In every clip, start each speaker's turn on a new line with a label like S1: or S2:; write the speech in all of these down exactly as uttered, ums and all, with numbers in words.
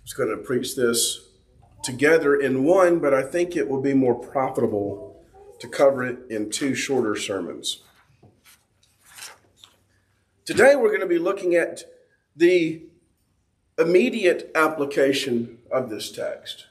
S1: was going to preach this together in one, but I think it will be more profitable to cover it in two shorter sermons. Today we're going to be looking at the immediate application of this text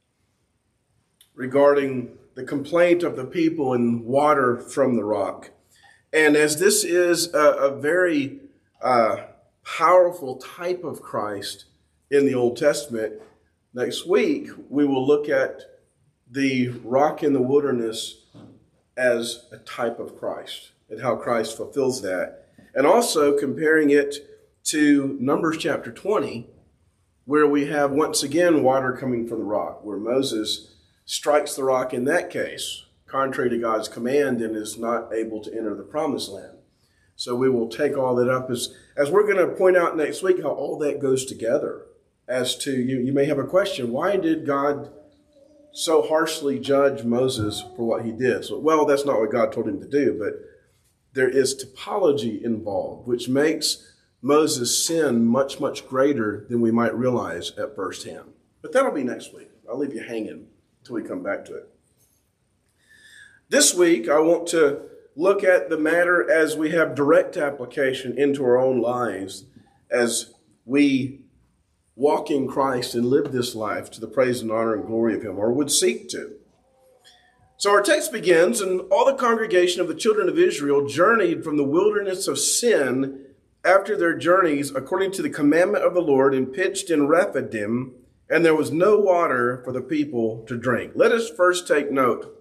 S1: regarding the complaint of the people in water from the rock. And as this is a, a very uh, powerful type of Christ in the Old Testament, next week we will look at the rock in the wilderness as a type of Christ and how Christ fulfills that. And also comparing it to Numbers chapter twenty, where we have once again water coming from the rock, where Moses strikes the rock in that case, contrary to God's command, and is not able to enter the promised land. So we will take all that up as, as we're going to point out next week how all that goes together. As to, you, you may have a question, why did God so harshly judge Moses for what he did? So, well, that's not what God told him to do, but there is typology involved, which makes Moses' sin much, much greater than we might realize at first hand. But that'll be next week. I'll leave you hanging until we come back to it. This week, I want to look at the matter as we have direct application into our own lives as we walk in Christ and live this life to the praise and honor and glory of him, or would seek to. So our text begins, and all the congregation of the children of Israel journeyed from the wilderness of sin after their journeys according to the commandment of the Lord, and pitched in Rephidim, and there was no water for the people to drink. Let us first take note.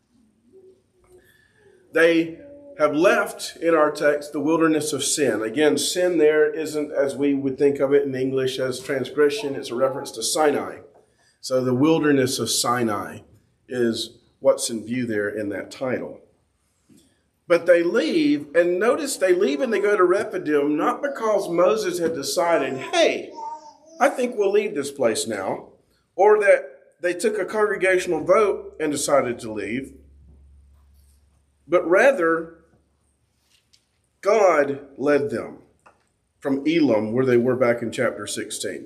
S1: They have left in our text the wilderness of sin. Again, sin there isn't as we would think of it in English as transgression. It's a reference to Sinai. So the wilderness of Sinai is what's in view there in that title. But they leave, and notice they leave and they go to Rephidim, not because Moses had decided, hey, I think we'll leave this place now, or that they took a congregational vote and decided to leave, but rather God led them from Elim, where they were back in chapter sixteen.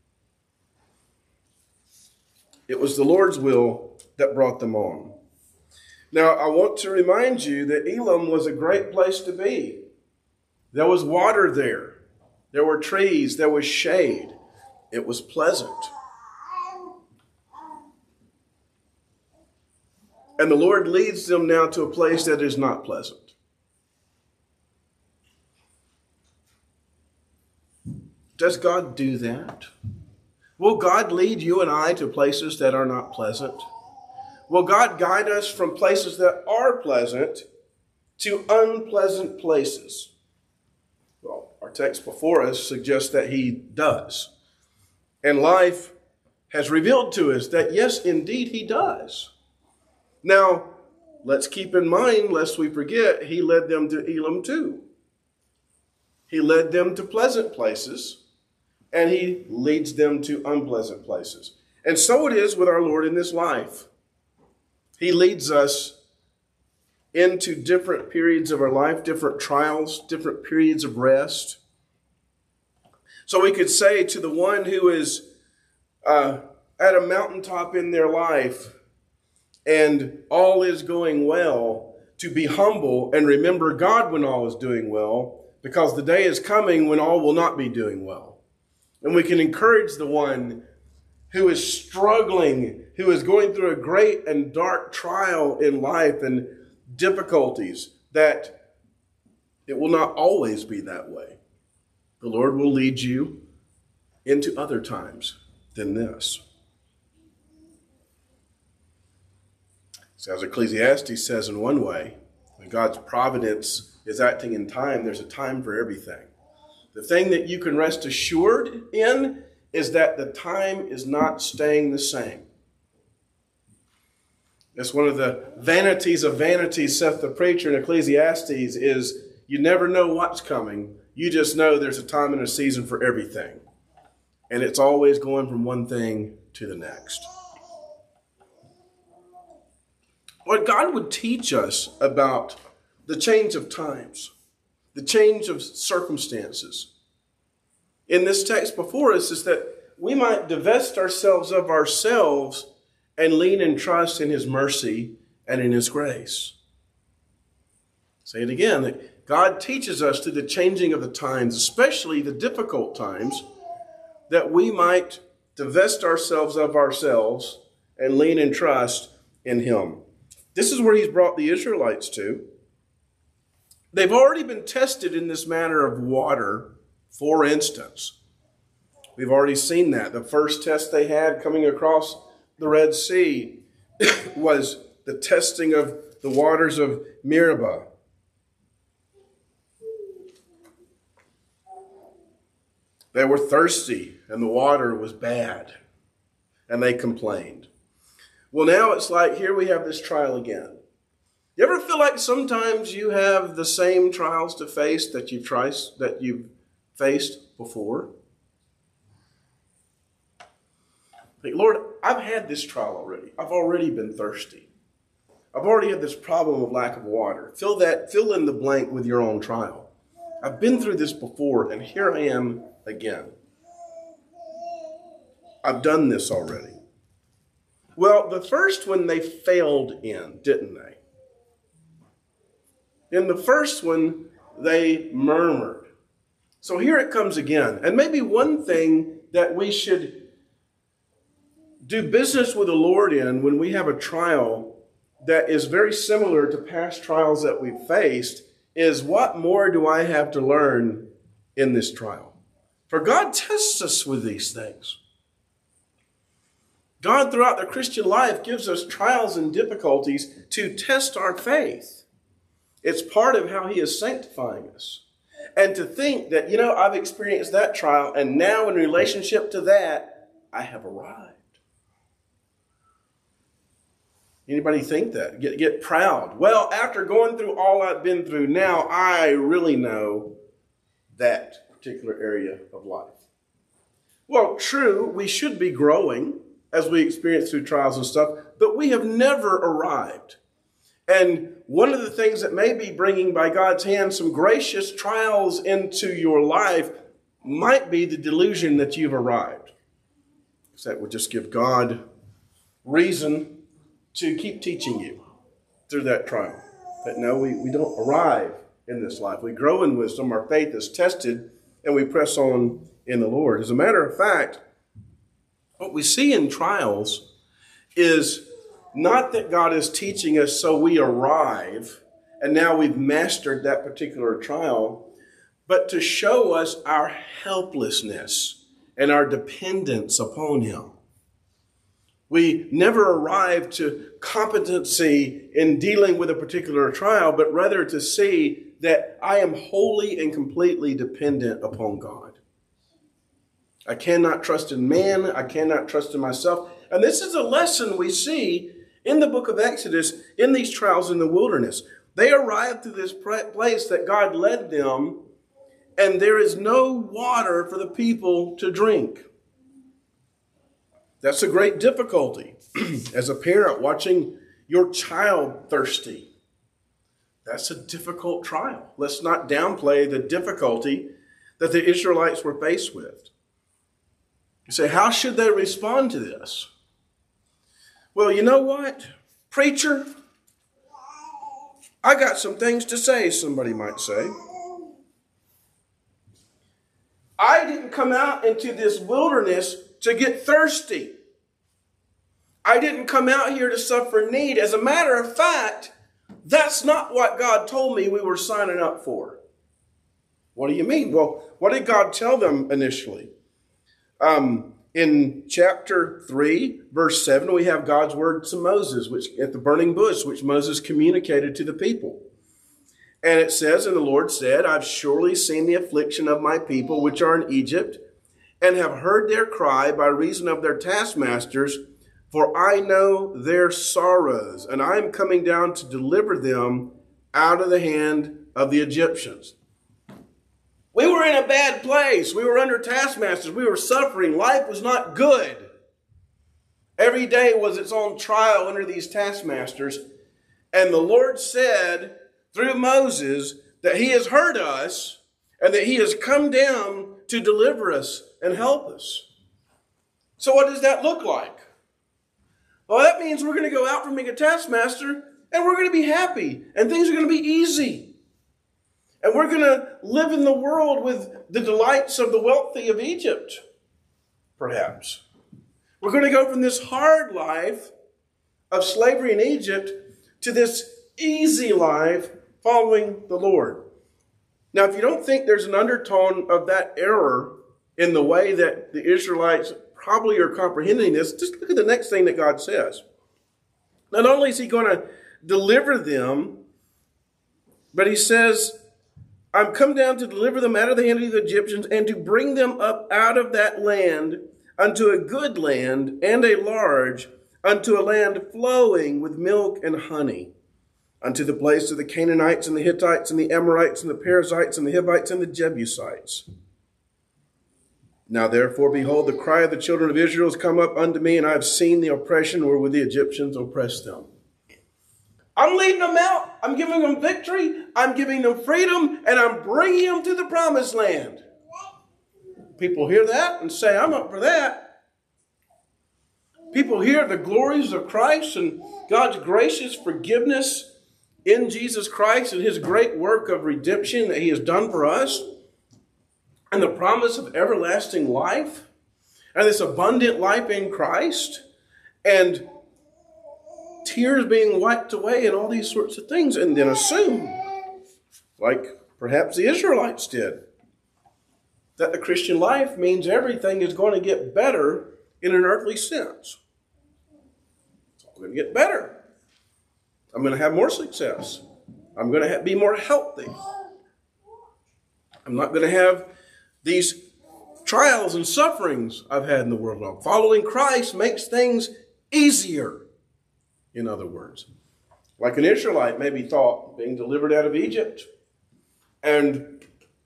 S1: It was the Lord's will that brought them on. Now, I want to remind you that Elim was a great place to be. There was water there. There were trees. There was shade. It was pleasant. And the Lord leads them now to a place that is not pleasant. Does God do that? Will God lead you and I to places that are not pleasant? Will God guide us from places that are pleasant to unpleasant places? Well, our text before us suggests that he does. And life has revealed to us that, yes, indeed, he does. Now, let's keep in mind, lest we forget, he led them to Elim too. He led them to pleasant places, and he leads them to unpleasant places. And so it is with our Lord in this life. He leads us into different periods of our life, different trials, different periods of rest. So we could say to the one who is uh, at a mountaintop in their life and all is going well, to be humble and remember God when all is doing well, because the day is coming when all will not be doing well. And we can encourage the one who is struggling, who is going through a great and dark trial in life and difficulties, that it will not always be that way. The Lord will lead you into other times than this. So as Ecclesiastes says in one way, when God's providence is acting in time, there's a time for everything. The thing that you can rest assured in is that the time is not staying the same. That's one of the vanities of vanities, saith the preacher in Ecclesiastes, is you never know what's coming. You just know there's a time and a season for everything. And it's always going from one thing to the next. What God would teach us about the change of times, the change of circumstances, in this text before us is that we might divest ourselves of ourselves and lean and trust in his mercy and in his grace. Say it again, that God teaches us through the changing of the times, especially the difficult times, that we might divest ourselves of ourselves and lean and trust in him. This is where he's brought the Israelites to. They've already been tested in this matter of water, for instance. We've already seen that. The first test they had coming across the Red Sea was the testing of the waters of Meribah. They were thirsty and the water was bad, and they complained. Well, now it's like here we have this trial again. You ever feel like sometimes you have the same trials to face that you've tried, that you've faced before? Like, Lord, I've had this trial already. I've already been thirsty. I've already had this problem of lack of water. Fill that, fill in the blank with your own trial. I've been through this before, and here I am again. I've done this already. Well, the first one they failed in, didn't they? In the first one, they murmured. So here it comes again. And maybe one thing that we should do business with the Lord in when we have a trial that is very similar to past trials that we've faced is, what more do I have to learn in this trial? For God tests us with these things. God, throughout the Christian life, gives us trials and difficulties to test our faith. It's part of how he is sanctifying us. And to think that, you know, I've experienced that trial, and now in relationship to that, I have arrived. Anybody think that? Get, get proud. Well, after going through all I've been through, now I really know that particular area of life. Well, true, we should be growing as we experience through trials and stuff, but we have never arrived. And one of the things that may be bringing by God's hand some gracious trials into your life might be the delusion that you've arrived. Because that would just give God reason to keep teaching you through that trial. That no, we, we don't arrive in this life. We grow in wisdom, our faith is tested, and we press on in the Lord. As a matter of fact, what we see in trials is not that God is teaching us so we arrive and now we've mastered that particular trial, but to show us our helplessness and our dependence upon him. We never arrive to competency in dealing with a particular trial, but rather to see that I am wholly and completely dependent upon God. I cannot trust in man. I cannot trust in myself. And this is a lesson we see in the book of Exodus, in these trials in the wilderness. They arrived to this place that God led them, and there is no water for the people to drink. That's a great difficulty as a parent watching your child thirsty. That's a difficult trial. Let's not downplay the difficulty that the Israelites were faced with. You say, how should they respond to this? Well, you know what, preacher? I got some things to say, somebody might say. I didn't come out into this wilderness to get thirsty. I didn't come out here to suffer need. As a matter of fact, that's not what God told me we were signing up for. What do you mean? Well, what did God tell them initially? Um, in chapter three, verse seven, we have God's word to Moses, which at the burning bush, which Moses communicated to the people. And it says, and the Lord said, I've surely seen the affliction of my people, which are in Egypt, and have heard their cry by reason of their taskmasters, for I know their sorrows, and I am coming down to deliver them out of the hand of the Egyptians. We were in a bad place. We were under taskmasters. We were suffering. Life was not good. Every day was its own trial under these taskmasters. And the Lord said through Moses that he has heard us and that he has come down to deliver us and help us. So what does that look like? Well, that means we're going to go out from being a taskmaster and we're going to be happy and things are going to be easy. And we're going to live in the world with the delights of the wealthy of Egypt, perhaps. We're going to go from this hard life of slavery in Egypt to this easy life following the Lord. Now, if you don't think there's an undertone of that error in the way that the Israelites probably are comprehending this, just look at the next thing that God says. Not only is he going to deliver them, but he says, I'm come down to deliver them out of the hand of the Egyptians and to bring them up out of that land unto a good land and a large, unto a land flowing with milk and honey, unto the place of the Canaanites and the Hittites and the Amorites and the Perizzites and the Hivites and the Jebusites. Now therefore, behold, the cry of the children of Israel has come up unto me, and I have seen the oppression wherewith the Egyptians oppressed them. I'm leading them out. I'm giving them victory. I'm giving them freedom, and I'm bringing them to the promised land. People hear that and say, I'm up for that. People hear the glories of Christ and God's gracious forgiveness in Jesus Christ and his great work of redemption that he has done for us, and the promise of everlasting life, and this abundant life in Christ, and tears being wiped away, and all these sorts of things, and then assume, like perhaps the Israelites did, that the Christian life means everything is going to get better in an earthly sense. It's all going to get better. I'm going to have more success. I'm going to have, be more healthy. I'm not going to have these trials and sufferings I've had in the world. Following Christ makes things easier, in other words. Like an Israelite maybe thought, being delivered out of Egypt and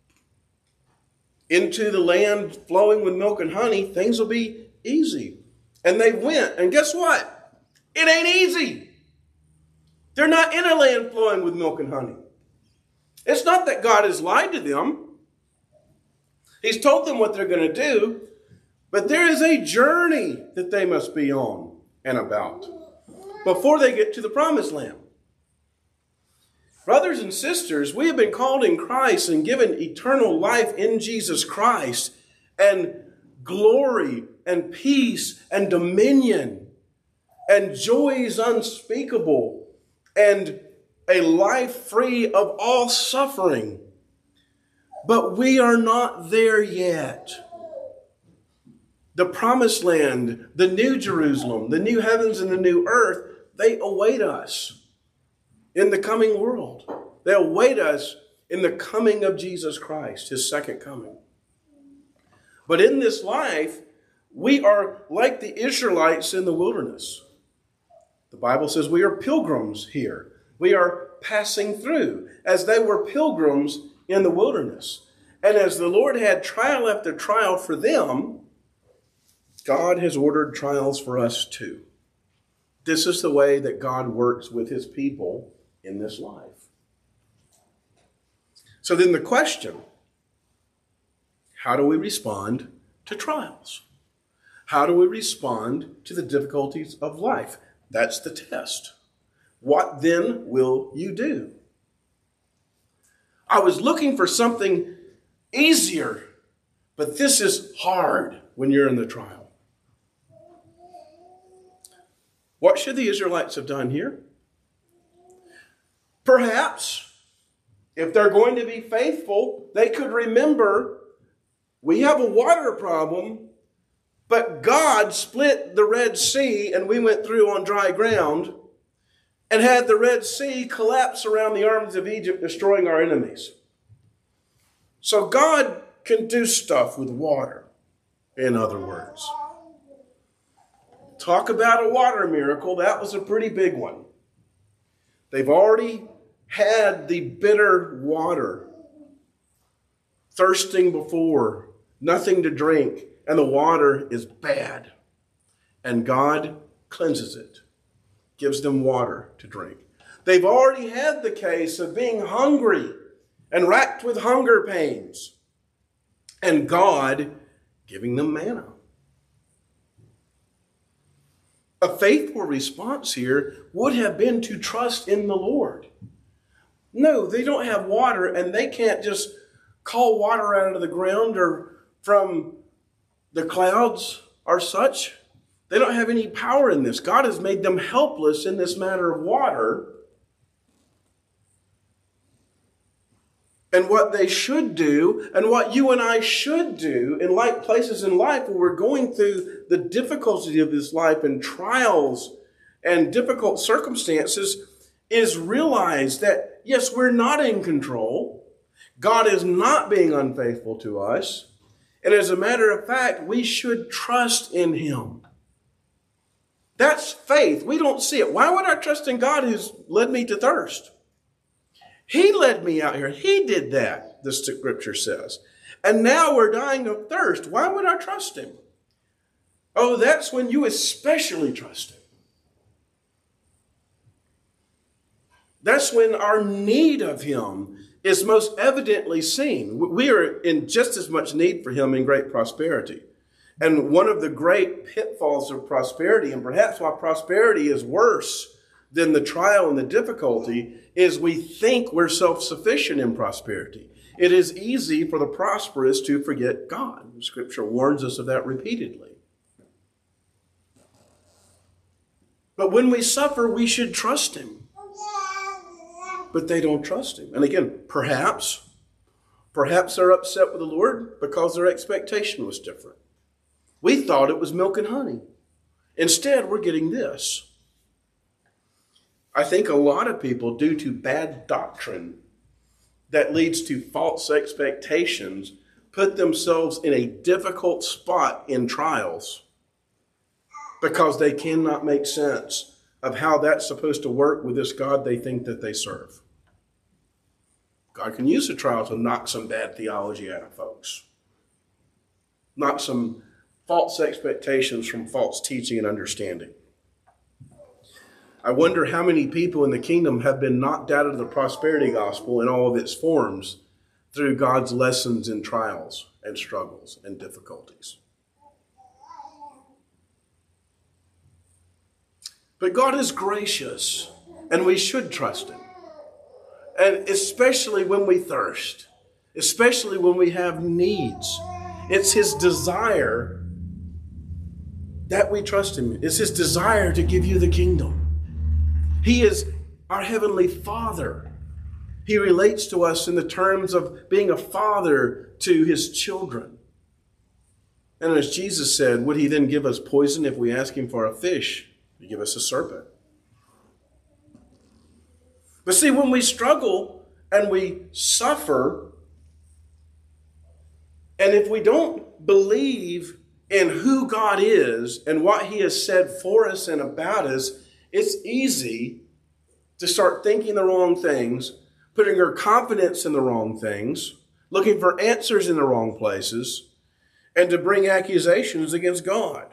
S1: into the land flowing with milk and honey, things will be easy. And they went, and guess what? It ain't easy. They're not in a land flowing with milk and honey. It's not that God has lied to them. He's told them what they're going to do, but there is a journey that they must be on and about before they get to the promised land. Brothers and sisters, we have been called in Christ and given eternal life in Jesus Christ, and glory and peace and dominion and joys unspeakable and a life free of all suffering. But we are not there yet. The promised land, the new Jerusalem, the new heavens and the new earth, they await us in the coming world. They await us in the coming of Jesus Christ, his second coming. But in this life, we are like the Israelites in the wilderness. The Bible says we are pilgrims here. We are passing through as they were pilgrims in the wilderness. And as the Lord had trial after trial for them, God has ordered trials for us too. This is the way that God works with his people in this life. So then the question, how do we respond to trials? How do we respond to the difficulties of life? That's the test. What then will you do? I was looking for something easier, but this is hard when you're in the trial. What should the Israelites have done here? Perhaps, if they're going to be faithful, they could remember we have a water problem, but God split the Red Sea and we went through on dry ground and had the Red Sea collapse around the armies of Egypt, destroying our enemies. So God can do stuff with water, in other words. Talk about a water miracle. That was a pretty big one. They've already had the bitter water, thirsting before, nothing to drink, and the water is bad. And God cleanses it, gives them water to drink. They've already had the case of being hungry and racked with hunger pains, and God giving them manna. A faithful response here would have been to trust in the Lord. No, they don't have water, and they can't just call water out of the ground or from the clouds or such. They don't have any power in this. God has made them helpless in this matter of water. And what they should do, and what you and I should do in like places in life where we're going through the difficulty of this life and trials and difficult circumstances, is realize that, yes, we're not in control. God is not being unfaithful to us. And as a matter of fact, we should trust in Him. That's faith. We don't see it. Why would I trust in God who's led me to thirst? He led me out here. He did that, the scripture says. And now we're dying of thirst. Why would I trust Him? Oh, that's when you especially trust Him. That's when our need of Him is most evidently seen. We are in just as much need for Him in great prosperity. And one of the great pitfalls of prosperity, and perhaps why prosperity is worse than the trial and the difficulty, is we think we're self-sufficient in prosperity. It is easy for the prosperous to forget God. The Scripture warns us of that repeatedly. But when we suffer, we should trust Him. But they don't trust Him. And again, perhaps, perhaps they're upset with the Lord because their expectation was different. We thought it was milk and honey. Instead, we're getting this. I think a lot of people, due to bad doctrine that leads to false expectations, put themselves in a difficult spot in trials because they cannot make sense of how that's supposed to work with this God they think that they serve. God can use the trial to knock some bad theology out of folks. Knock some false expectations from false teaching and understanding. I wonder how many people in the kingdom have been knocked out of the prosperity gospel in all of its forms through God's lessons in trials and struggles and difficulties. But God is gracious, and we should trust Him. And especially when we thirst, especially when we have needs. It's His desire that we trust Him. It's His desire to give you the kingdom. He is our Heavenly Father. He relates to us in the terms of being a father to His children. And as Jesus said, would He then give us poison if we ask Him for a fish? He give us a serpent. But see, when we struggle and we suffer, and if we don't believe in who God is and what He has said for us and about us, it's easy to start thinking the wrong things, putting our confidence in the wrong things, looking for answers in the wrong places, and to bring accusations against God.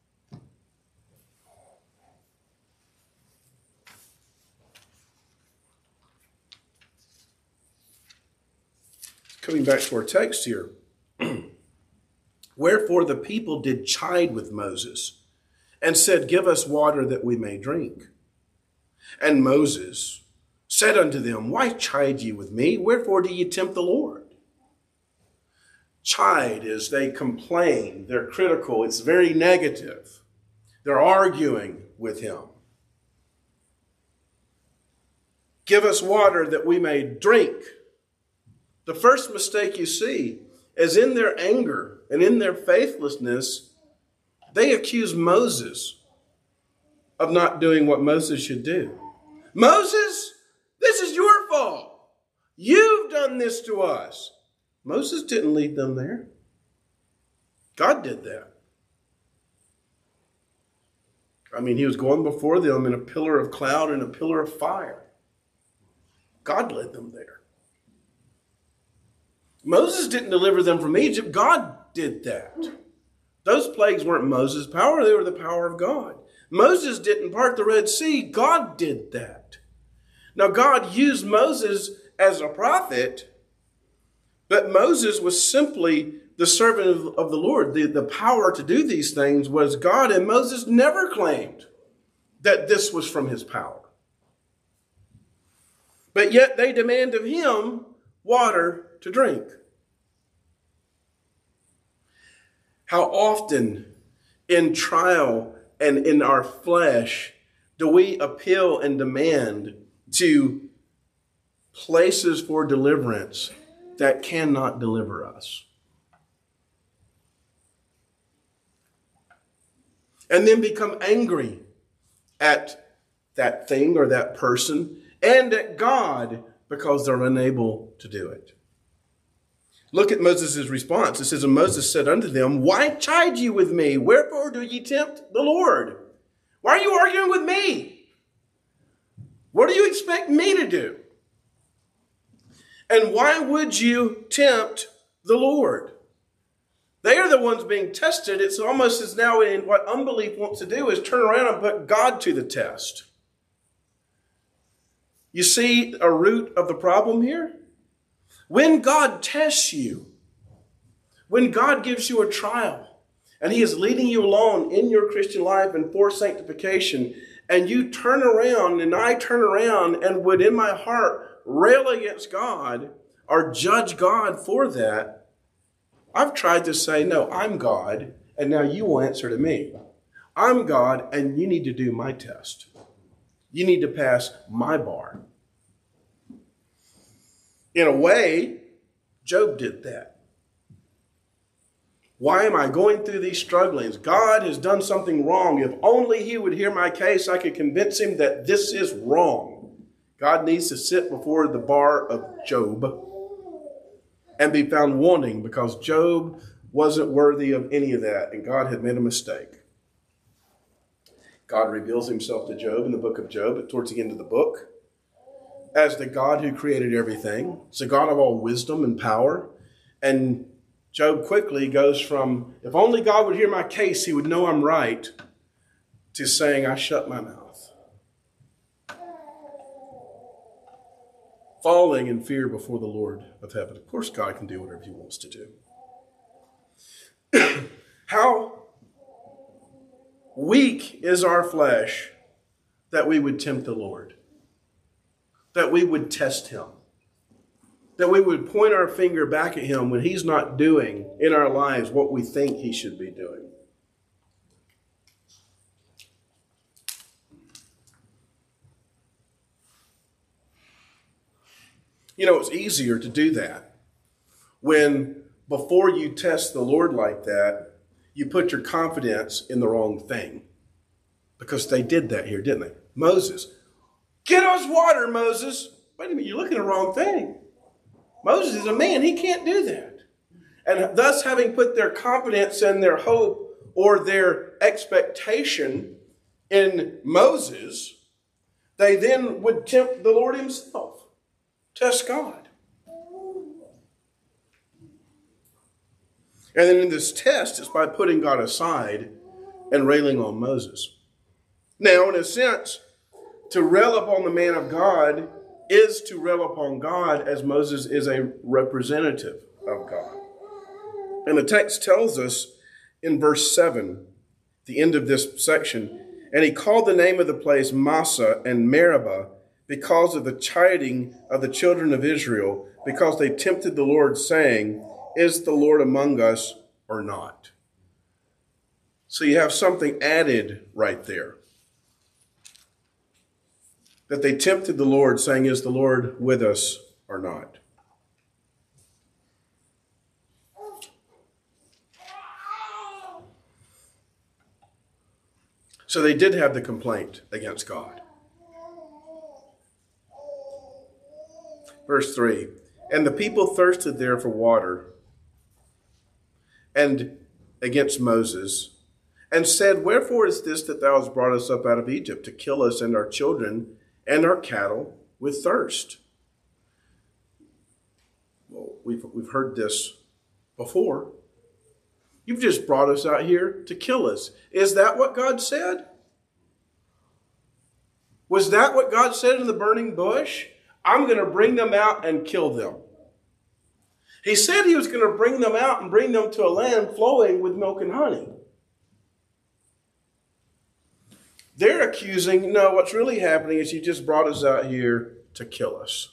S1: Coming back to our text here. Wherefore the people did chide with Moses, and said, Give us water that we may drink. And Moses said unto them, Why chide ye with me? Wherefore do ye tempt the Lord? Chide is they complain, they're critical, it's very negative. They're arguing with Him. Give us water that we may drink. The first mistake you see is in their anger and in their faithlessness, they accuse Moses of not doing what Moses should do. Moses, this is your fault. You've done this to us. Moses didn't lead them there. God did that. I mean, He was going before them in a pillar of cloud and a pillar of fire. God led them there. Moses didn't deliver them from Egypt. God did that. Those plagues weren't Moses' power. They were the power of God. Moses didn't part the Red Sea. God did that. Now, God used Moses as a prophet, but Moses was simply the servant of, of the Lord. The, the power to do these things was God, and Moses never claimed that this was from his power. But yet they demand of him water to drink. How often in trial and in our flesh do we appeal and demand to places for deliverance that cannot deliver us? And then become angry at that thing or that person and at God because they're unable to do it. Look at Moses' response. It says, and Moses said unto them, why chide ye with me? Wherefore do ye tempt the Lord? Why are you arguing with me? What do you expect me to do? And why would you tempt the Lord? They are the ones being tested. It's almost as now in what unbelief wants to do is turn around and put God to the test. You see a root of the problem here? When God tests you, when God gives you a trial, and he is leading you along in your Christian life and for sanctification, and you turn around and I turn around and would in my heart rail against God or judge God for that, I've tried to say, no, I'm God, and now you will answer to me. I'm God, and you need to do my test. You need to pass my bar. In a way, Job did that. Why am I going through these strugglings? God has done something wrong. If only he would hear my case, I could convince him that this is wrong. God needs to sit before the bar of Job and be found wanting because Job wasn't worthy of any of that, and God had made a mistake. God reveals himself to Job in the book of Job, towards the end of the book, as the God who created everything. It's the God of all wisdom and power. And Job quickly goes from, if only God would hear my case, he would know I'm right, to saying, I shut my mouth. Falling in fear before the Lord of heaven. Of course, God can do whatever he wants to do. How weak is our flesh that we would tempt the Lord? That we would test him. That we would point our finger back at him when he's not doing in our lives what we think he should be doing. You know, it's easier to do that when before you test the Lord like that, you put your confidence in the wrong thing. Because they did that here, didn't they? Moses. Get us water, Moses. Wait a minute, you're looking at the wrong thing. Moses is a man. He can't do that. And thus, having put their confidence and their hope or their expectation in Moses, they then would tempt the Lord himself. Test God. And then in this test, it's by putting God aside and railing on Moses. Now, in a sense, to rail upon the man of God is to rail upon God, as Moses is a representative of God. And the text tells us in verse seven, the end of this section, and he called the name of the place Massah and Meribah because of the chiding of the children of Israel, because they tempted the Lord, saying, is the Lord among us or not? So you have something added right there. That they tempted the Lord, saying, is the Lord with us or not? So they did have the complaint against God. Verse three, and the people thirsted there for water, and against Moses, and said, wherefore is this that thou hast brought us up out of Egypt, to kill us and our children and our cattle with thirst? Well, we've, we've heard this before. You've just brought us out here to kill us. Is that what God said? Was that what God said in the burning bush? I'm going to bring them out and kill them. He said he was going to bring them out and bring them to a land flowing with milk and honey. They're accusing, no, what's really happening is you just brought us out here to kill us.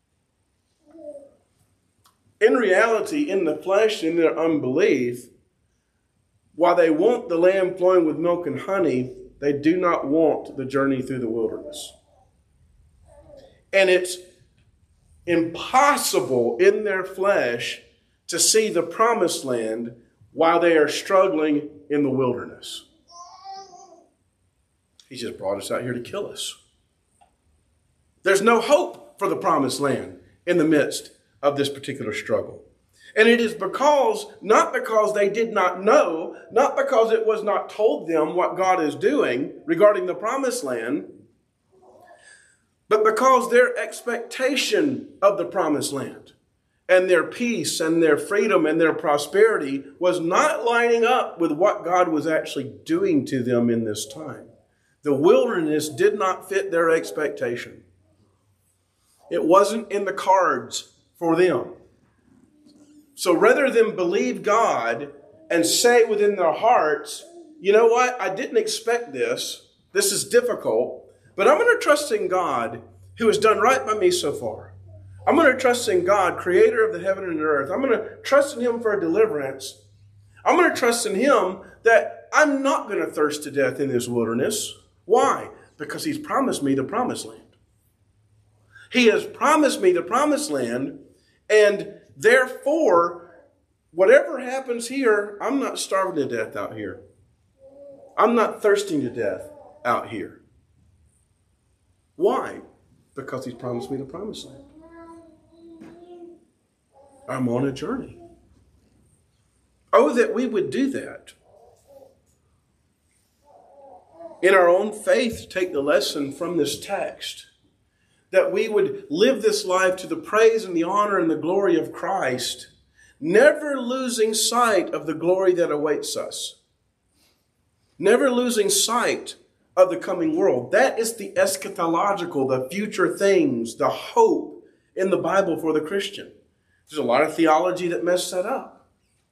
S1: In reality, in the flesh, in their unbelief, while they want the land flowing with milk and honey, they do not want the journey through the wilderness. And it's impossible in their flesh to see the promised land while they are struggling in the wilderness. He just brought us out here to kill us. There's no hope for the promised land in the midst of this particular struggle. And it is because, not because they did not know, not because it was not told them what God is doing regarding the promised land, but because their expectation of the promised land and their peace and their freedom and their prosperity was not lining up with what God was actually doing to them in this time. The wilderness did not fit their expectation. It wasn't in the cards for them. So rather than believe God and say within their hearts, you know what, I didn't expect this. This is difficult, but I'm going to trust in God who has done right by me so far. I'm going to trust in God, creator of the heaven and earth. I'm going to trust in him for a deliverance. I'm going to trust in him that I'm not going to thirst to death in this wilderness. Why? Because he's promised me the promised land. He has promised me the promised land, and therefore, whatever happens here, I'm not starving to death out here. I'm not thirsting to death out here. Why? Because he's promised me the promised land. I'm on a journey. Oh, that we would do that. In our own faith, take the lesson from this text. That we would live this life to the praise and the honor and the glory of Christ, never losing sight of the glory that awaits us. Never losing sight of the coming world. That is the eschatological, the future things, the hope in the Bible for the Christian. There's a lot of theology that messed that up.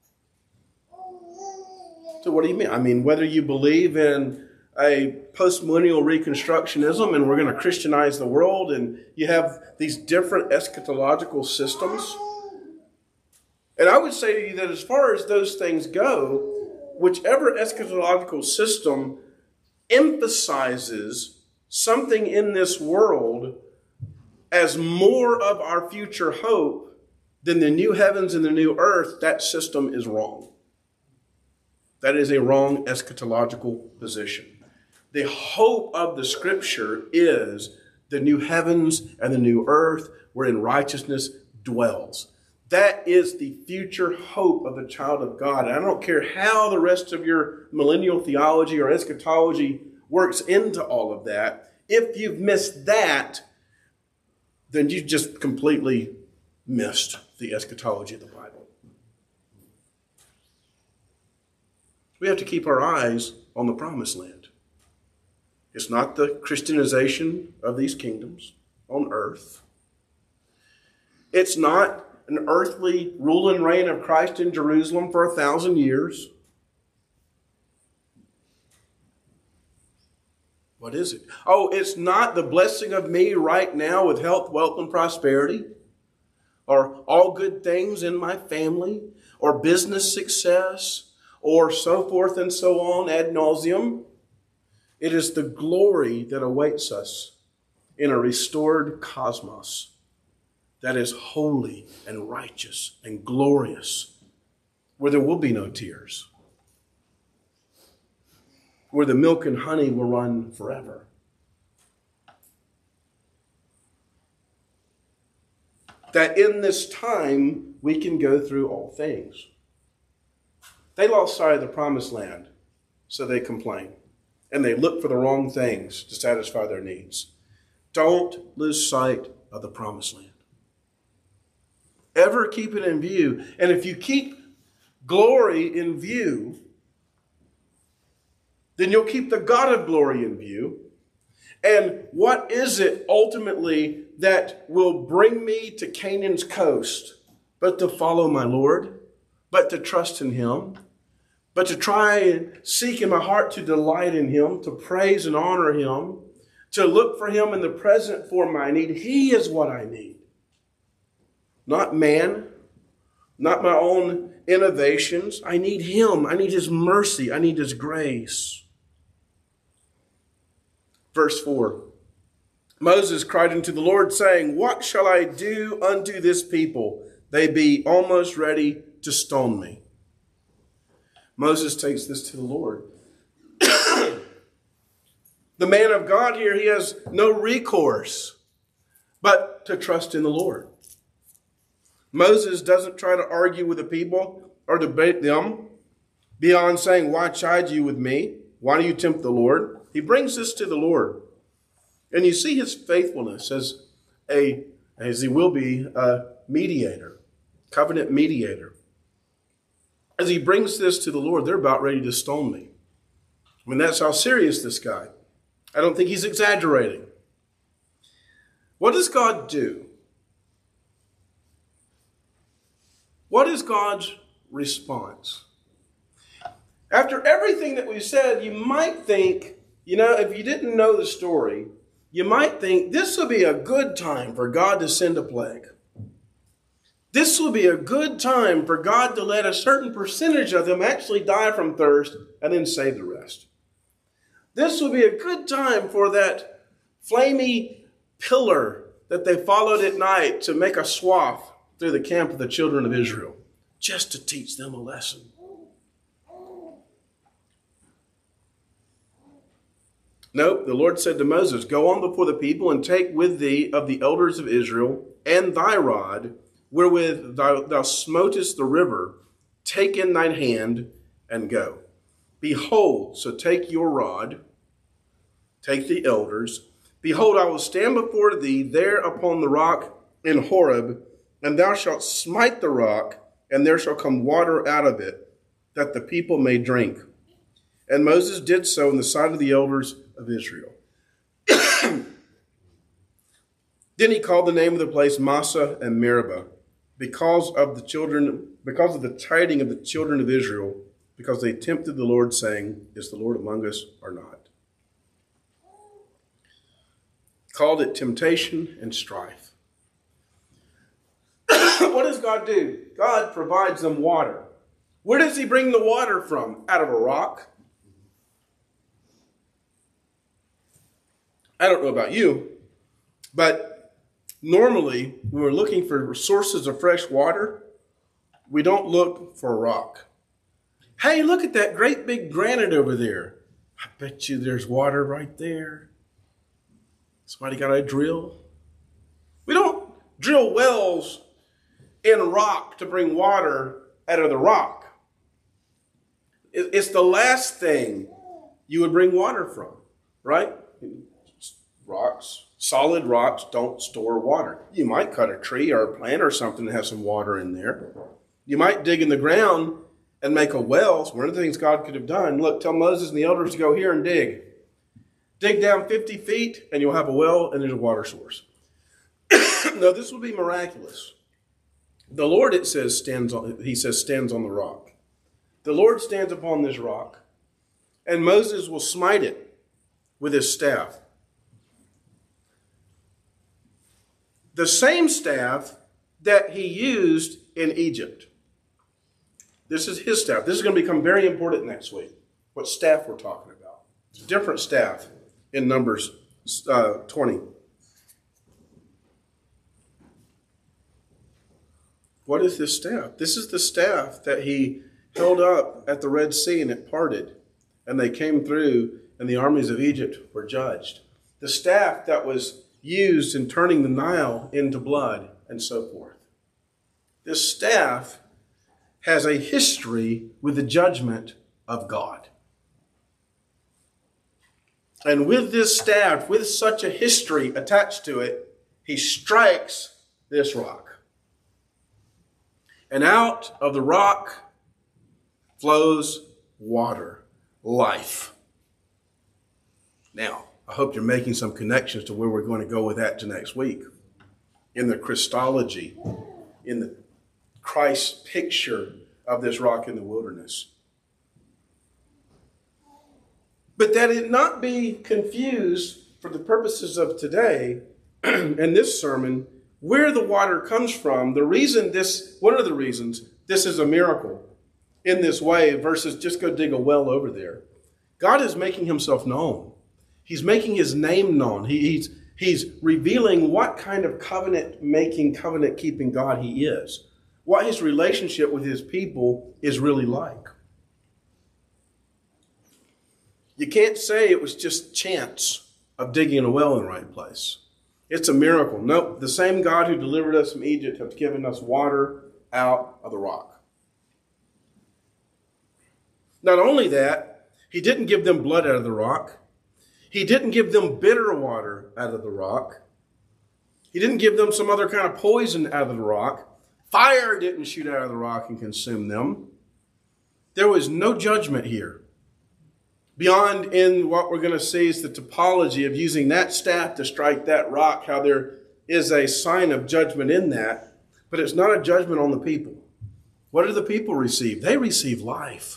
S1: So what do you mean? I mean, whether you believe in a postmillennial reconstructionism and we're going to Christianize the world and you have these different eschatological systems. And I would say to you that as far as those things go, whichever eschatological system emphasizes something in this world as more of our future hope than the new heavens and the new earth, that system is wrong. That is a wrong eschatological position. The hope of the Scripture is the new heavens and the new earth wherein righteousness dwells. That is the future hope of the child of God. And I don't care how the rest of your millennial theology or eschatology works into all of that. If you've missed that, then you've just completely missed the eschatology of the Bible. We have to keep our eyes on the promised land. It's not the Christianization of these kingdoms on earth. It's not an earthly rule and reign of Christ in Jerusalem for a thousand years. What is it? Oh, it's not the blessing of me right now with health, wealth, and prosperity, or all good things in my family, or business success, or so forth and so on ad nauseum. It is the glory that awaits us in a restored cosmos that is holy and righteous and glorious, where there will be no tears, where the milk and honey will run forever. That in this time we can go through all things. They lost sight of the promised land, so they complain. And they look for the wrong things to satisfy their needs. Don't lose sight of the promised land. Ever keep it in view. And if you keep glory in view, then you'll keep the God of glory in view. And what is it ultimately that will bring me to Canaan's coast, but to follow my Lord, but to trust in him, but to try and seek in my heart to delight in him, to praise and honor him, to look for him in the present for my need. He is what I need. Not man, not my own innovations. I need him. I need his mercy. I need his grace. Verse four. Moses cried unto the Lord, saying, What shall I do unto this people? They be almost ready to stone me. Moses takes this to the Lord. The man of God here, he has no recourse but to trust in the Lord. Moses doesn't try to argue with the people or debate them beyond saying, Why chide you with me? Why do you tempt the Lord? He brings this to the Lord. And you see his faithfulness as a, as he will be, a mediator, covenant mediator. As he brings this to the Lord, they're about ready to stone me. I mean, that's how serious this guy. I don't think he's exaggerating. What does God do? What is God's response? After everything that we've said, you might think, you know, if you didn't know the story, you might think this would be a good time for God to send a plague. This will be a good time for God to let a certain percentage of them actually die from thirst and then save the rest. This will be a good time for that flamey pillar that they followed at night to make a swath through the camp of the children of Israel, just to teach them a lesson. Nope, the Lord said to Moses, Go on before the people and take with thee of the elders of Israel and thy rod, wherewith thou, thou smotest the river, take in thine hand and go. Behold, so take your rod, take the elders. Behold, I will stand before thee there upon the rock in Horeb, and thou shalt smite the rock, and there shall come water out of it, that the people may drink. And Moses did so in the sight of the elders of Israel. Then he called the name of the place Massah and Meribah, because of the children, because of the tiding of the children of Israel, because they tempted the Lord, saying, Is the Lord among us or not? Called it temptation and strife. What does God do? God provides them water. Where does he bring the water from? Out of a rock? I don't know about you, but normally when we're looking for sources of fresh water, we don't look for a rock. Hey, look at that great big granite over there. I bet you there's water right there. Somebody got a drill? We don't drill wells in rock to bring water out of the rock. It's the last thing you would bring water from, right? Rocks, solid rocks don't store water. You might cut a tree or a plant or something to have some water in there. You might dig in the ground and make a well. It's one of the things God could have done. Look, tell Moses and the elders to go here and dig. Dig down fifty feet and you'll have a well and there's a water source. No, this will be miraculous. The Lord, it says, stands on, he says, stands on the rock. The Lord stands upon this rock, and Moses will smite it with his staff. The same staff that he used in Egypt. This is his staff. This is going to become very important next week, what staff we're talking about. It's a different staff in Numbers uh, twenty. What is this staff? This is the staff that he held up at the Red Sea and it parted. And they came through and the armies of Egypt were judged. The staff that was used in turning the Nile into blood and so forth. This staff has a history with the judgment of God. And with this staff, with such a history attached to it, he strikes this rock. And out of the rock flows water, life. Now, I hope you're making some connections to where we're going to go with that to next week. In the Christology, in the Christ picture of this rock in the wilderness. But that it not be confused for the purposes of today and this sermon, where the water comes from, the reason this, one of the reasons this is a miracle in this way versus just go dig a well over there. God is making himself known. He's making his name known. He, he's, he's revealing what kind of covenant-making, covenant-keeping God he is, what his relationship with his people is really like. You can't say it was just chance of digging a well in the right place. It's a miracle. Nope, the same God who delivered us from Egypt has given us water out of the rock. Not only that, he didn't give them blood out of the rock. He didn't give them bitter water out of the rock. He didn't give them some other kind of poison out of the rock. Fire didn't shoot out of the rock and consume them. There was no judgment here. Beyond in what we're going to see is the topology of using that staff to strike that rock, how there is a sign of judgment in that, but it's not a judgment on the people. What do the people receive? They receive life.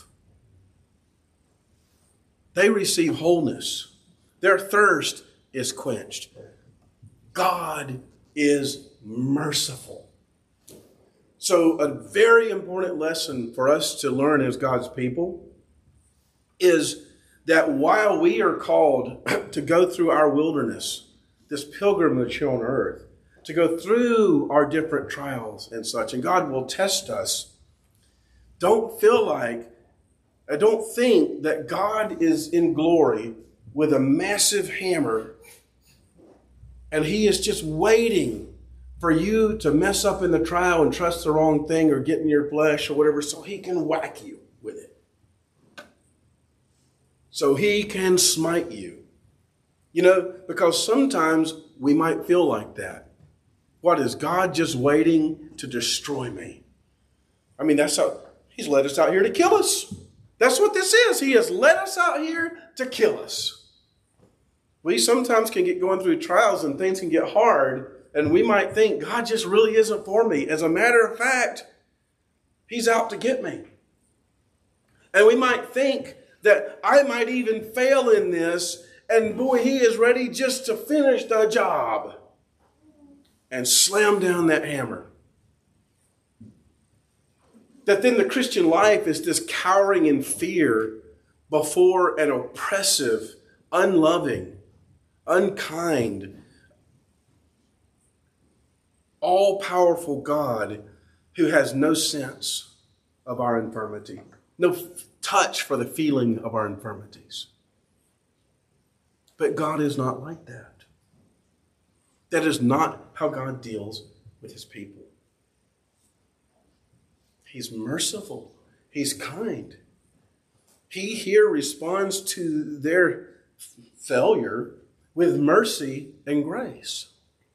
S1: They receive wholeness. Their thirst is quenched. God is merciful. So a very important lesson for us to learn as God's people is that while we are called to go through our wilderness, this pilgrimage here on earth, to go through our different trials and such, and God will test us, don't feel like, I don't think that God is in glory with a massive hammer and he is just waiting for you to mess up in the trial and trust the wrong thing or get in your flesh or whatever so he can whack you with it. So he can smite you. You know, because sometimes we might feel like that. What, is God just waiting to destroy me? I mean, that's how he's led us out here to kill us. That's what this is. He has led us out here to kill us. We sometimes can get going through trials and things can get hard, and we might think God just really isn't for me. As a matter of fact, he's out to get me. And we might think that I might even fail in this, and boy, he is ready just to finish the job and slam down that hammer. That then the Christian life is this cowering in fear before an oppressive, unloving, unkind, all-powerful God who has no sense of our infirmity, no touch for the feeling of our infirmities. But God is not like that. That is not how God deals with his people. He's merciful. He's kind. He here responds to their failure with mercy and grace.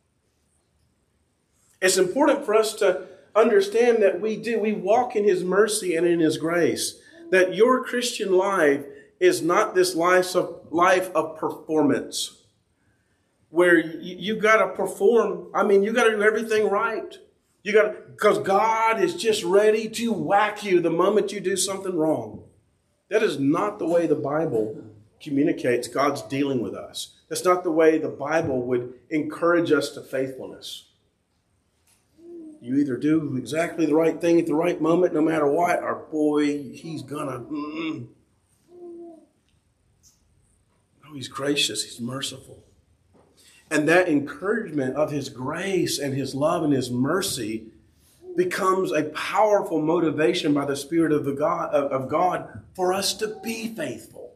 S1: It's important for us to understand that we do, we walk in his mercy and in his grace. That your Christian life is not this life of, life of performance. Where you, you got to perform. I mean, you got to do everything right. You got to, because God is just ready to whack you the moment you do something wrong. That is not the way the Bible communicates God's dealing with us. That's not the way the Bible would encourage us to faithfulness. You either do exactly the right thing at the right moment, no matter what, or boy, he's gonna. Mm. No, he's gracious. He's merciful. And that encouragement of his grace and his love and his mercy becomes a powerful motivation by the Spirit of, the God, of God for us to be faithful.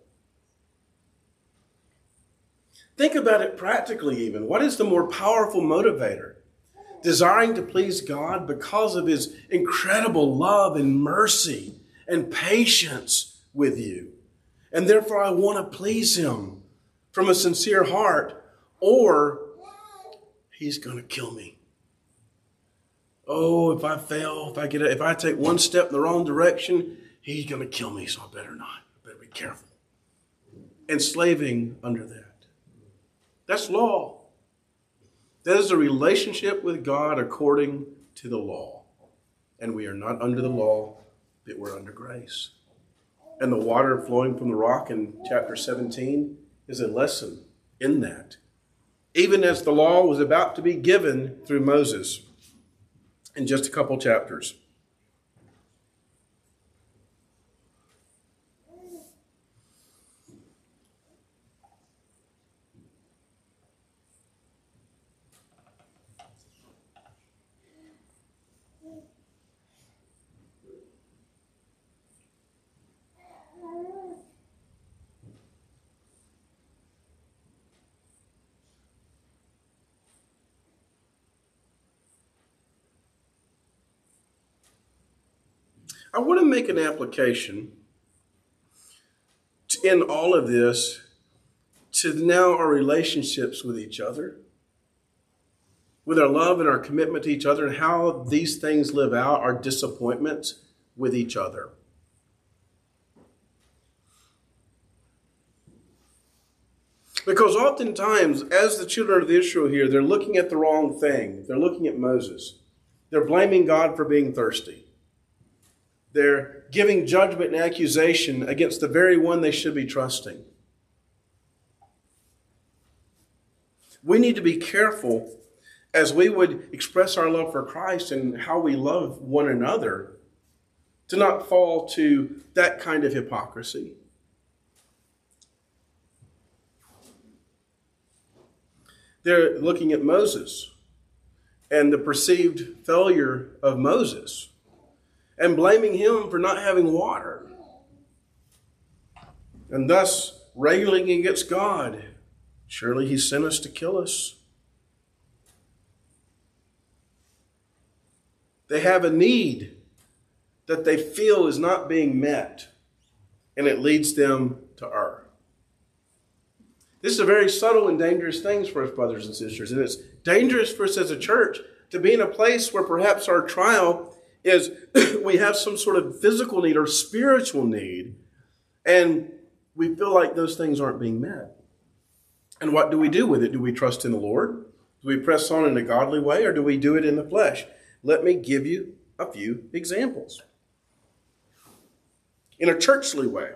S1: Think about it practically even. What is the more powerful motivator? Desiring to please God because of his incredible love and mercy and patience with you. And therefore I want to please him from a sincere heart. Or he's going to kill me. Oh, if I fail, if I get, a, if I take one step in the wrong direction, he's going to kill me. So I better not. I better be careful. Enslaving under that. That's law. That is a relationship with God according to the law. And we are not under the law, but we're under grace. and the water flowing from the rock in chapter seventeen is a lesson in that. Even as the law was about to be given through Moses in just a couple chapters. I want to make an application to, in all of this to now our relationships with each other, with our love and our commitment to each other, and how these things live out our disappointments with each other. Because oftentimes, as the children of Israel here, they're looking at the wrong thing. They're looking at Moses. They're blaming God for being thirsty. They're giving judgment and accusation against the very one they should be trusting. We need to be careful as we would express our love for Christ and how we love one another to not fall to that kind of hypocrisy. They're looking at Moses and the perceived failure of Moses, and blaming him for not having water, and thus railing against God. Surely he sent us to kill us. They have a need that they feel is not being met, and it leads them to err. This is a very subtle and dangerous thing for us, brothers and sisters, and it's dangerous for us as a church to be in a place where perhaps our trial is we have some sort of physical need or spiritual need, and we feel like those things aren't being met. And what do we do with it? Do we trust in the Lord? Do we press on in a godly way, or do we do it in the flesh? Let me give you a few examples. In a churchly way,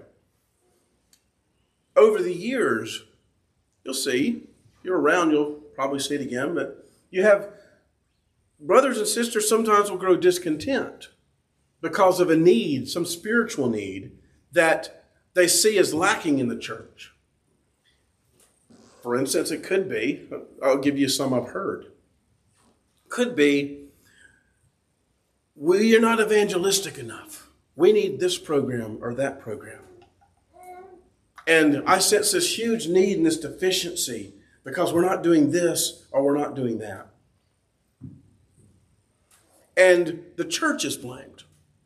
S1: over the years, you'll see, if you're around, you'll probably see it again, but you have brothers and sisters sometimes will grow discontent because of a need, some spiritual need that they see as lacking in the church. For instance, it could be, I'll give you some I've heard. Could be, we are not evangelistic enough. We need this program or that program. And I sense this huge need and this deficiency because we're not doing this or we're not doing that. And the church is blamed.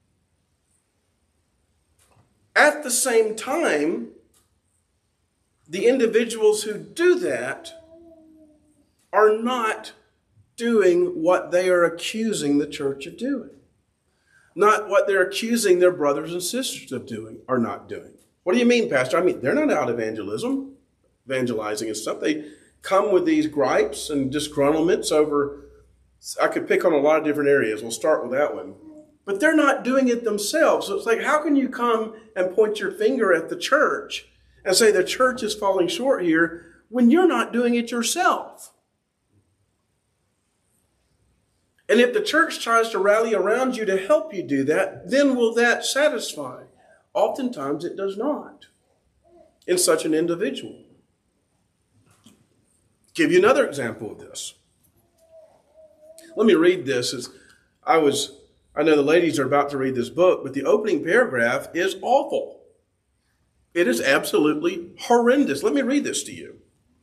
S1: At the same time, the individuals who do that are not doing what they are accusing the church of doing. Not what they're accusing their brothers and sisters of doing or not doing. What do you mean, Pastor? I mean, they're not out evangelism, evangelizing and stuff. They come with these gripes and disgruntlements over, I could pick on a lot of different areas. We'll start with that one. But they're not doing it themselves. So it's like, how can you come and point your finger at the church and say the church is falling short here when you're not doing it yourself? And if the church tries to rally around you to help you do that, then will that satisfy? Oftentimes it does not in such an individual. Give you another example of this. Let me read this. As I was, I know the ladies are about to read this book, but the opening paragraph is awful. It is absolutely horrendous. Let me read this to you.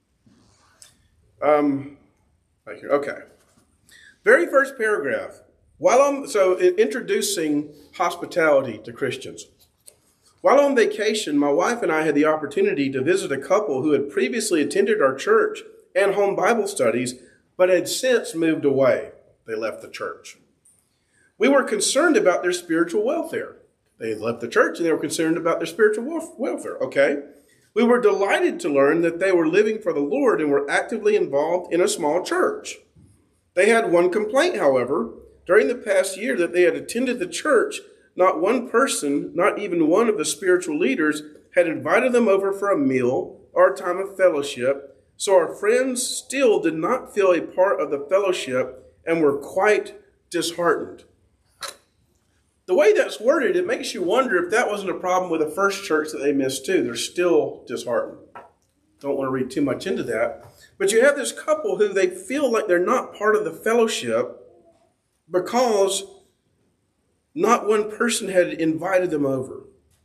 S1: Um, right here. Okay. Very first paragraph. While I'm so introducing hospitality to Christians. While on vacation, my wife and I had the opportunity to visit a couple who had previously attended our church and home Bible studies, but had since moved away. They left the church. We were concerned about their spiritual welfare. They had left the church and they were concerned about their spiritual welfare. Okay. We were delighted to learn that they were living for the Lord and were actively involved in a small church. They had one complaint, however, during the past year that they had attended the church, not one person, not even one of the spiritual leaders, had invited them over for a meal or a time of fellowship. So our friends still did not feel a part of the fellowship and were quite disheartened. The way that's worded, it makes you wonder if that wasn't a problem with the first church that they missed too. They're still disheartened. Don't want to read too much into that. But you have this couple who they feel like they're not part of the fellowship because not one person had invited them over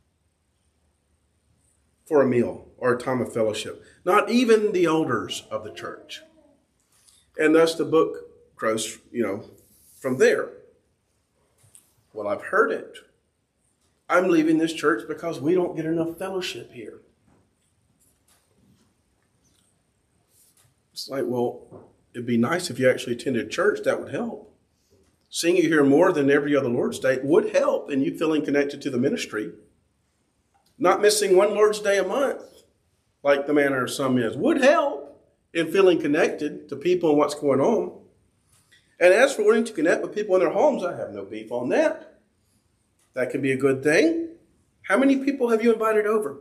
S1: for a meal or a time of fellowship. Not even the elders of the church. And thus the book grows, you know, from there. Well, I've heard it. I'm leaving this church because we don't get enough fellowship here. It's like, well, it'd be nice if you actually attended church. That would help. Seeing you here more than every other Lord's Day would help in you feeling connected to the ministry. Not missing one Lord's Day a month, like the manner of some is, would help in feeling connected to people and what's going on. And as for wanting to connect with people in their homes, I have no beef on that. That could be a good thing. How many people have you invited over?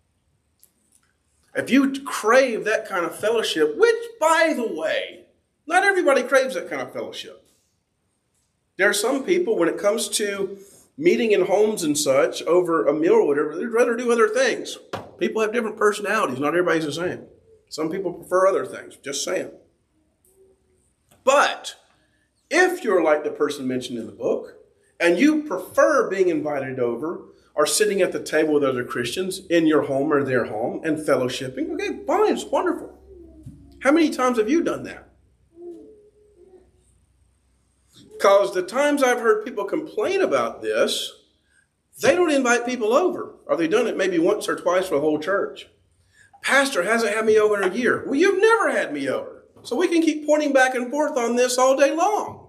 S1: If you crave that kind of fellowship, which, by the way, not everybody craves that kind of fellowship. There are some people, when it comes to meeting in homes and such over a meal or whatever, they'd rather do other things. People have different personalities. Not everybody's the same. Some people prefer other things. Just saying. But if you're like the person mentioned in the book, and you prefer being invited over or sitting at the table with other Christians in your home or their home and fellowshipping, okay, fine, it's wonderful. How many times have you done that? Because the times I've heard people complain about this, they don't invite people over. Or they've done it maybe once or twice for the whole church. Pastor hasn't had me over in a year. Well, you've never had me over. So we can keep pointing back and forth on this all day long.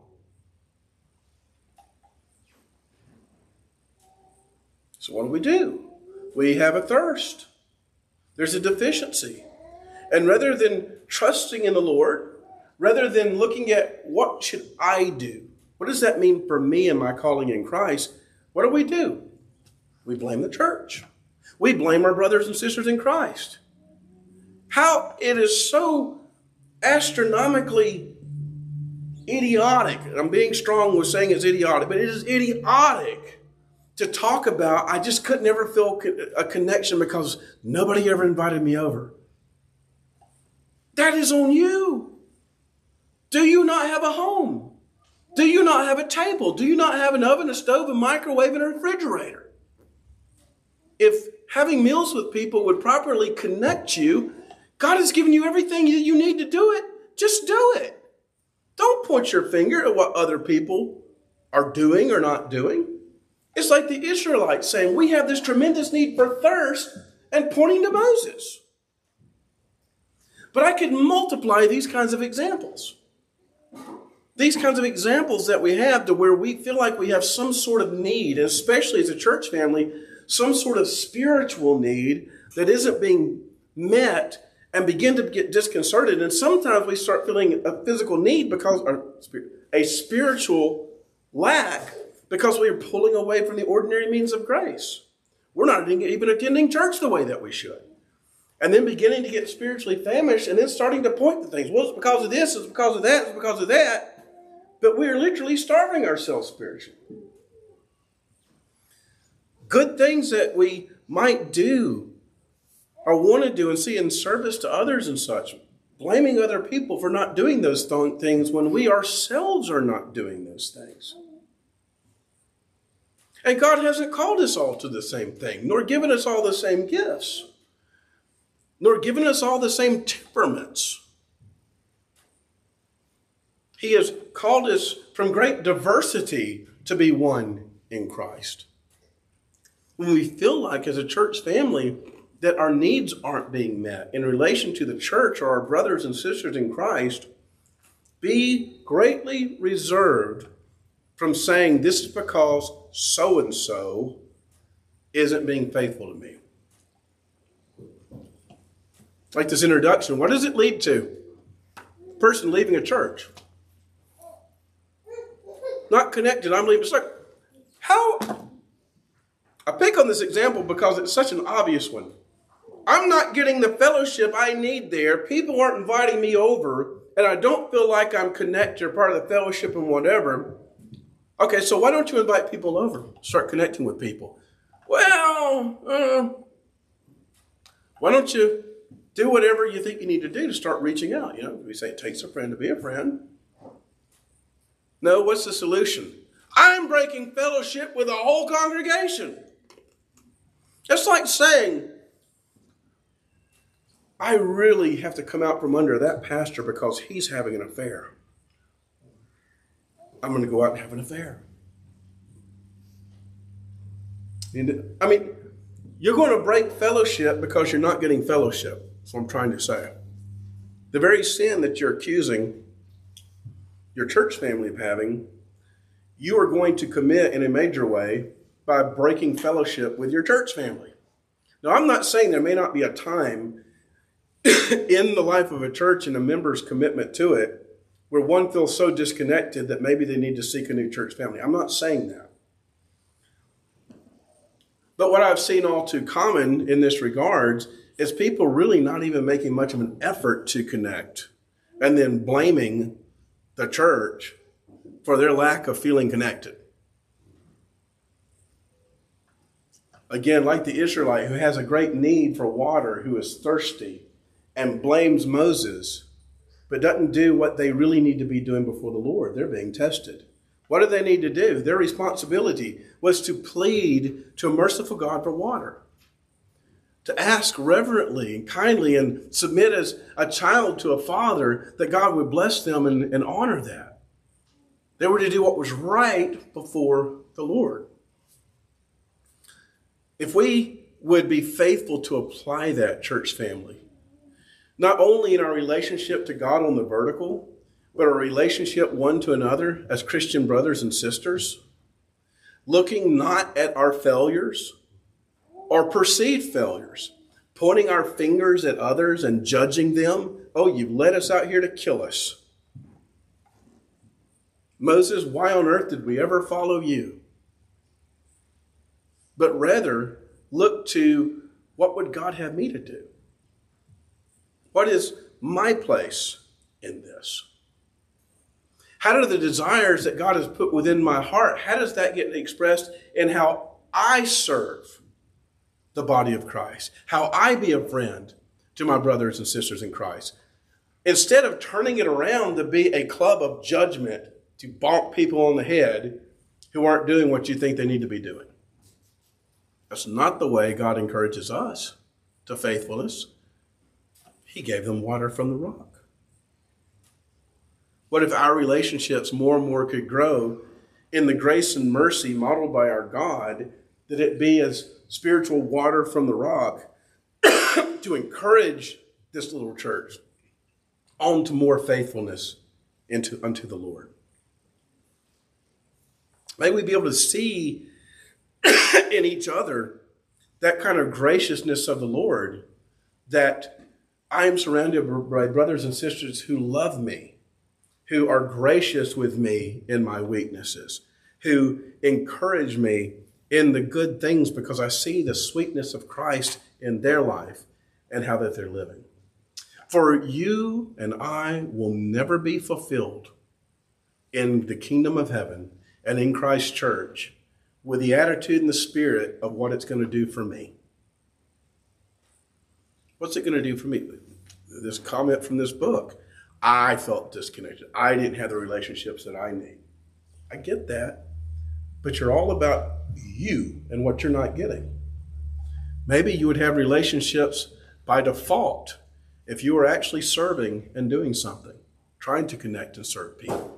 S1: So what do we do? We have a thirst. There's a deficiency. And rather than trusting in the Lord, rather than looking at what should I do? What does that mean for me and my calling in Christ? What do we do? We blame the church. We blame our brothers and sisters in Christ. How it is so astronomically idiotic. I'm being strong with saying it's idiotic, but it is idiotic to talk about, I just could never feel a connection because nobody ever invited me over. That is on you. Do you not have a home? Do you not have a table? Do you not have an oven, a stove, a microwave, and a refrigerator? If having meals with people would properly connect you, God has given you everything you need to do it. Just do it. Don't point your finger at what other people are doing or not doing. It's like the Israelites saying, we have this tremendous need for thirst, and pointing to Moses. But I could multiply these kinds of examples. These kinds of examples that we have to where we feel like we have some sort of need, especially as a church family, some sort of spiritual need that isn't being met, and begin to get disconcerted. And sometimes we start feeling a physical need because, or a spiritual lack, because we are pulling away from the ordinary means of grace. We're not even attending church the way that we should. And then beginning to get spiritually famished and then starting to point to things. Well, it's because of this, it's because of that, it's because of that. But we are literally starving ourselves spiritually. Good things that we might do or want to do and see in service to others and such. Blaming other people for not doing those th- things when we ourselves are not doing those things. And God hasn't called us all to the same thing, nor given us all the same gifts, nor given us all the same temperaments. He has called us from great diversity to be one in Christ. When we feel like as a church family that our needs aren't being met in relation to the church or our brothers and sisters in Christ, be greatly reserved from saying this is because so-and-so isn't being faithful to me. Like this introduction, what does it lead to? A person leaving a church. Not connected, I'm leaving. It's like, how, I pick on this example because it's such an obvious one. I'm not getting the fellowship I need there. People aren't inviting me over, and I don't feel like I'm connected or part of the fellowship and whatever. Okay, so why don't you invite people over? Start connecting with people. Well, uh, why don't you do whatever you think you need to do to start reaching out? You know, we say it takes a friend to be a friend. No, what's the solution? I'm breaking fellowship with the whole congregation. It's like saying, I really have to come out from under that pastor because he's having an affair. I'm going to go out and have an affair. I mean, you're going to break fellowship because you're not getting fellowship. That's what I'm trying to say. The very sin that you're accusing your church family of having, you are going to commit in a major way by breaking fellowship with your church family. Now, I'm not saying there may not be a time in the life of a church and a member's commitment to it where one feels so disconnected that maybe they need to seek a new church family. I'm not saying that. But what I've seen all too common in this regards is people really not even making much of an effort to connect and then blaming the church for their lack of feeling connected. Again, like the Israelite who has a great need for water, who is thirsty and blames Moses, but doesn't do what they really need to be doing before the Lord. They're being tested. What do they need to do? Their responsibility was to plead to a merciful God for water, to ask reverently and kindly and submit as a child to a father that God would bless them and, and honor that. They were to do what was right before the Lord. If we would be faithful to apply that, church family, not only in our relationship to God on the vertical, but our relationship one to another as Christian brothers and sisters, looking not at our failures or perceived failures, pointing our fingers at others and judging them. Oh, you've led us out here to kill us. Moses, why on earth did we ever follow you? But rather, look to what would God have me to do? What is my place in this? How do the desires that God has put within my heart, how does that get expressed in how I serve the body of Christ? How I be a friend to my brothers and sisters in Christ? Instead of turning it around to be a club of judgment, to bonk people on the head who aren't doing what you think they need to be doing. That's not the way God encourages us to faithfulness. He gave them water from the rock. What if our relationships more and more could grow in the grace and mercy modeled by our God, that it be as spiritual water from the rock to encourage this little church on to more faithfulness into, unto the Lord. May we be able to see in each other that kind of graciousness of the Lord, that I am surrounded by brothers and sisters who love me, who are gracious with me in my weaknesses, who encourage me in the good things because I see the sweetness of Christ in their life and how that they're living. For you and I will never be fulfilled in the kingdom of heaven and in Christ's church with the attitude and the spirit of what it's going to do for me. What's it going to do for me? This comment from this book. I felt disconnected. I didn't have the relationships that I need. I get that. But you're all about you and what you're not getting. Maybe you would have relationships by default if you were actually serving and doing something, trying to connect and serve people.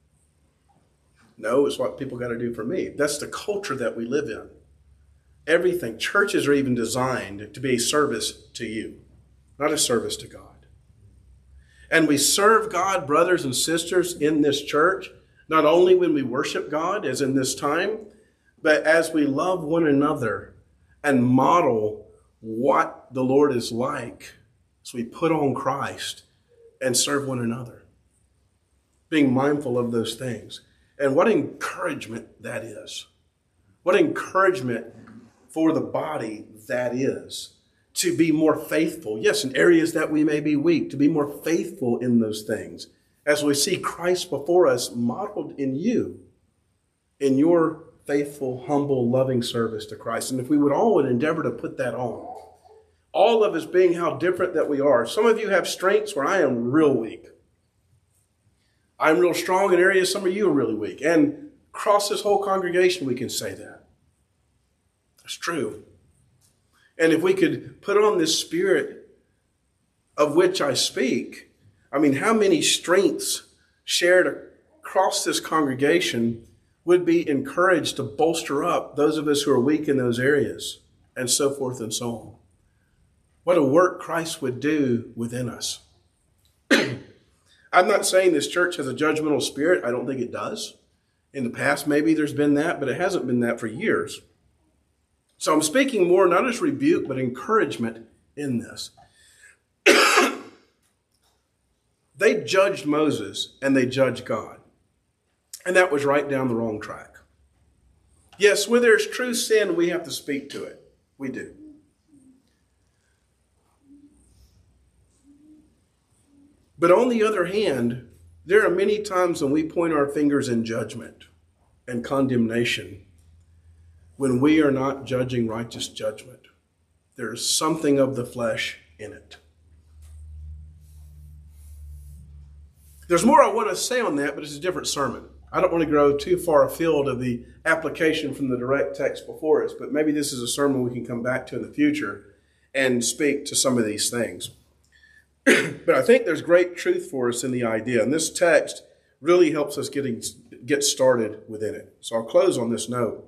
S1: No, it's what people got to do for me. That's the culture that we live in. Everything. Churches are even designed to be a service to you, not a service to God. And we serve God, brothers and sisters, in this church, not only when we worship God, as in this time, but as we love one another and model what the Lord is like. So we put on Christ and serve one another, being mindful of those things. And what encouragement that is. What encouragement for the body that is, to be more faithful. Yes, in areas that we may be weak, to be more faithful in those things. As we see Christ before us modeled in you, in your faithful, humble, loving service to Christ. And if we would all would endeavor to put that on, all of us being how different that we are. Some of you have strengths where I am real weak. I'm real strong in areas some of you are really weak. And across this whole congregation, we can say that. It's true. And if we could put on this spirit of which I speak, I mean, how many strengths shared across this congregation would be encouraged to bolster up those of us who are weak in those areas, and so forth and so on. What a work Christ would do within us. I'm not saying this church has a judgmental spirit. I don't think it does. In the past, maybe there's been that, but it hasn't been that for years. So I'm speaking more not as rebuke, but encouragement in this. They judged Moses and they judged God. And that was right down the wrong track. Yes, where there's true sin, we have to speak to it. We do. But on the other hand, there are many times when we point our fingers in judgment and condemnation when we are not judging righteous judgment. There's something of the flesh in it. There's more I want to say on that, but it's a different sermon. I don't want to go too far afield of the application from the direct text before us, but maybe this is a sermon we can come back to in the future and speak to some of these things. But I think there's great truth for us in the idea, and this text really helps us getting, get started within it. So I'll close on this note.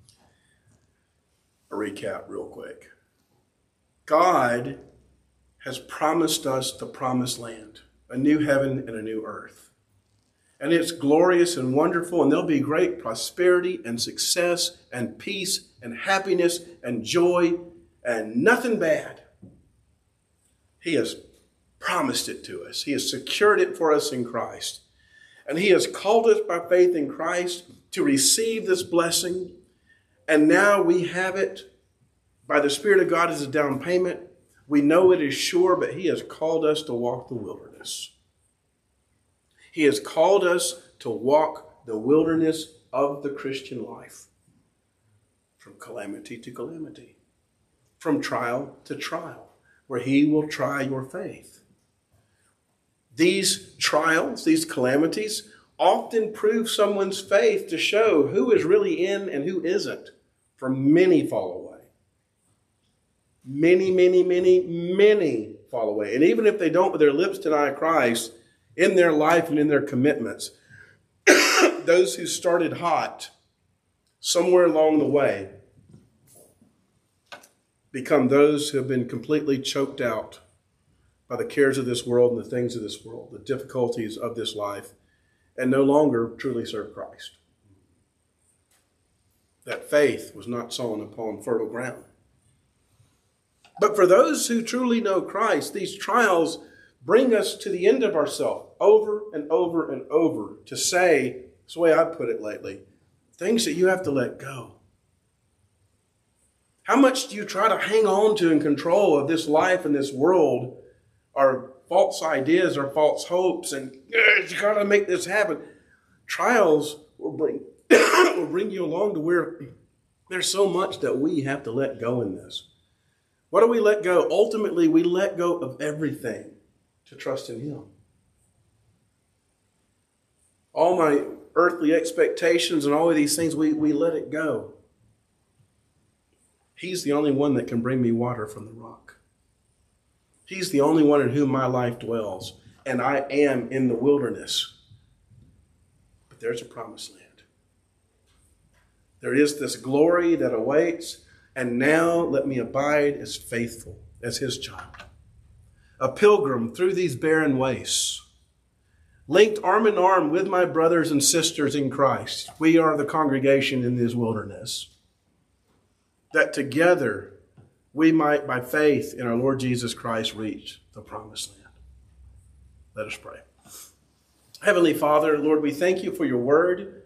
S1: A recap real quick. God has promised us the promised land, a new heaven and a new earth. And it's glorious and wonderful, and there'll be great prosperity and success and peace and happiness and joy and nothing bad. He has promised it to us. He has secured it for us in Christ. And he has called us by faith in Christ to receive this blessing. And now we have it by the Spirit of God as a down payment. We know it is sure, but he has called us to walk the wilderness. He has called us to walk the wilderness of the Christian life. From calamity to calamity. From trial to trial. Where he will try your faith. These trials, these calamities, often prove someone's faith to show who is really in and who isn't. For many fall away. Many, many, many, many fall away. And even if they don't with their lips deny Christ, in their life and in their commitments, those who started hot somewhere along the way become those who have been completely choked out by the cares of this world and the things of this world, the difficulties of this life, and no longer truly serve Christ. That faith was not sown upon fertile ground. But for those who truly know Christ, these trials bring us to the end of ourselves over and over and over to say, that's the way I put it lately, things that you have to let go. How much do you try to hang on to and control of this life and this world? Are false ideas or false hopes, and you got to make this happen. Trials will bring will bring you along to where there's so much that we have to let go in this. What do we let go? Ultimately, we let go of everything to trust in him. All my earthly expectations and all of these things, we, we let it go. He's the only one that can bring me water from the rock. He's the only one in whom my life dwells. And I am in the wilderness. But there's a promised land. There is this glory that awaits. And now let me abide as faithful as his child. A pilgrim through these barren wastes. Linked arm in arm with my brothers and sisters in Christ. We are the congregation in this wilderness. That together we might, by faith in our Lord Jesus Christ, reach the promised land. Let us pray. Heavenly Father, Lord, we thank you for your word.